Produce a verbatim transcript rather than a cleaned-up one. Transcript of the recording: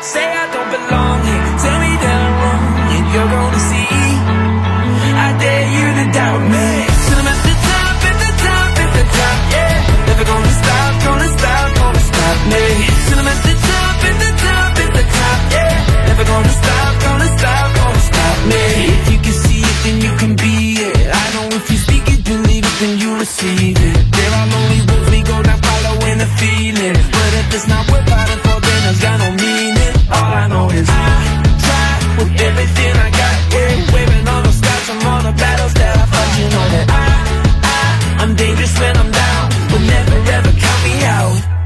Say I don't belong here, tell me that I'm wrong, and you're gonna see. I dare you to doubt me. Till I'm at the top, at the top, at the top, yeah. Never gonna stop, gonna stop, gonna stop me. Till I'm at the top, at the top, at the top, yeah. Never gonna stop, gonna stop, gonna stop me. If you can see it, then you can be it. I know if you speak it, believe it, then you receive it. There are lonely roads we go down following the feeling, but if it's not worth fighting for, then it's got no meaning. All I know is I